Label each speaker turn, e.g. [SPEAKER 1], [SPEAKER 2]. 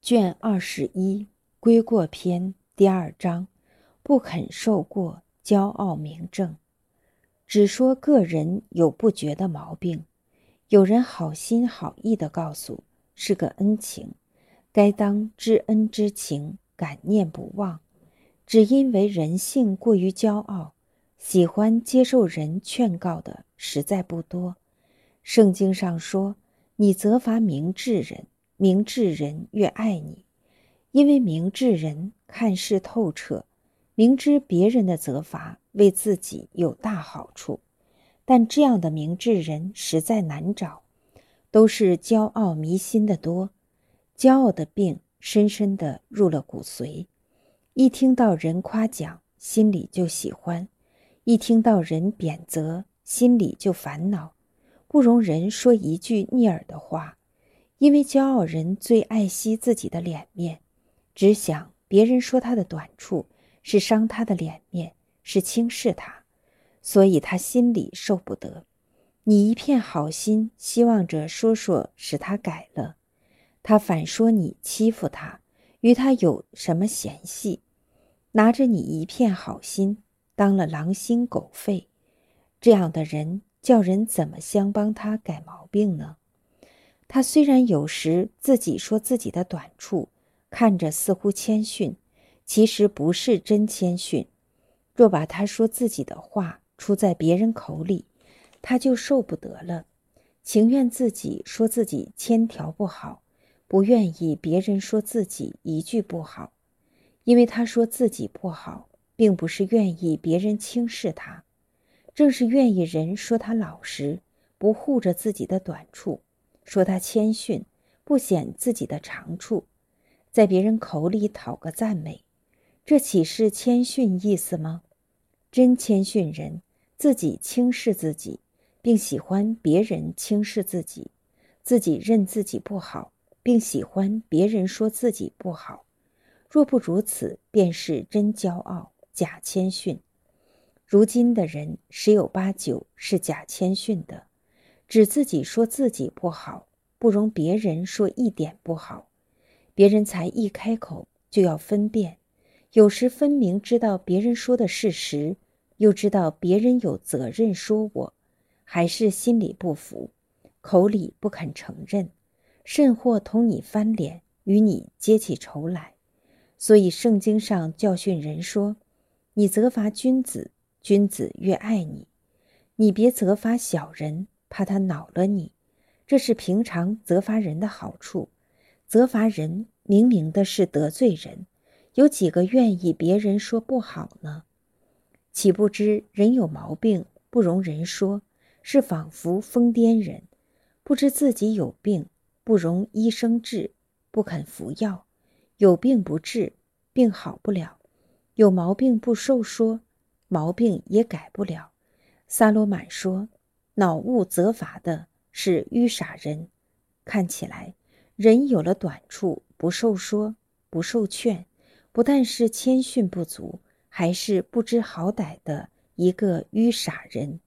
[SPEAKER 1] 卷21归过篇第2章，不肯受过，骄傲明正。只说个人有不觉的毛病，有人好心好意地告诉，是个恩情，该当知恩之情，感念不忘。只因为人性过于骄傲，喜欢接受人劝告的实在不多。圣经上说，你责罚明智人，明智人越爱你。因为明智人看事透彻，明知别人的责罚为自己有大好处，但这样的明智人实在难找，都是骄傲迷心的多。骄傲的病深深地入了骨髓，一听到人夸奖，心里就喜欢；一听到人贬责，心里就烦恼，不容人说一句逆耳的话。因为骄傲人最爱惜自己的脸面，只想别人说他的短处，是伤他的脸面，是轻视他，所以他心里受不得。你一片好心，希望着说使他改了，他反说你欺负他，与他有什么嫌隙，拿着你一片好心当了狼心狗肺。这样的人叫人怎么相帮他改毛病呢？他虽然有时自己说自己的短处，看着似乎谦逊，其实不是真谦逊。若把他说自己的话出在别人口里，他就受不得了，情愿自己说自己千条不好，不愿意别人说自己一句不好。因为他说自己不好，并不是愿意别人轻视他，正是愿意人说他老实，不护着自己的短处，说他谦逊，不显自己的长处，在别人口里讨个赞美。这岂是谦逊意思吗？真谦逊人自己轻视自己，并喜欢别人轻视自己，自己认自己不好，并喜欢别人说自己不好。若不如此，便是真骄傲，假谦逊。如今的人十有八九是假谦逊的，只自己说自己不好，不容别人说一点不好。别人才一开口就要分辨，有时分明知道别人说的是实，又知道别人有责任说我，还是心里不服，口里不肯承认，甚或同你翻脸，与你结起仇来。所以圣经上教训人说，你责罚君子，君子越爱你；你别责罚小人，怕他恼了你。这是平常责罚人的好处。责罚人明明的是得罪人，有几个愿意别人说不好呢？岂不知人有毛病，不容人说，是仿佛疯癫人；不知自己有病，不容医生治，不肯服药；有病不治，病好不了；有毛病不受说，毛病也改不了。撒罗满说，恼恶责罚的是愚傻人。看起来人有了短处，不受说，不受劝，不但是谦逊不足，还是不知好歹的一个愚傻人。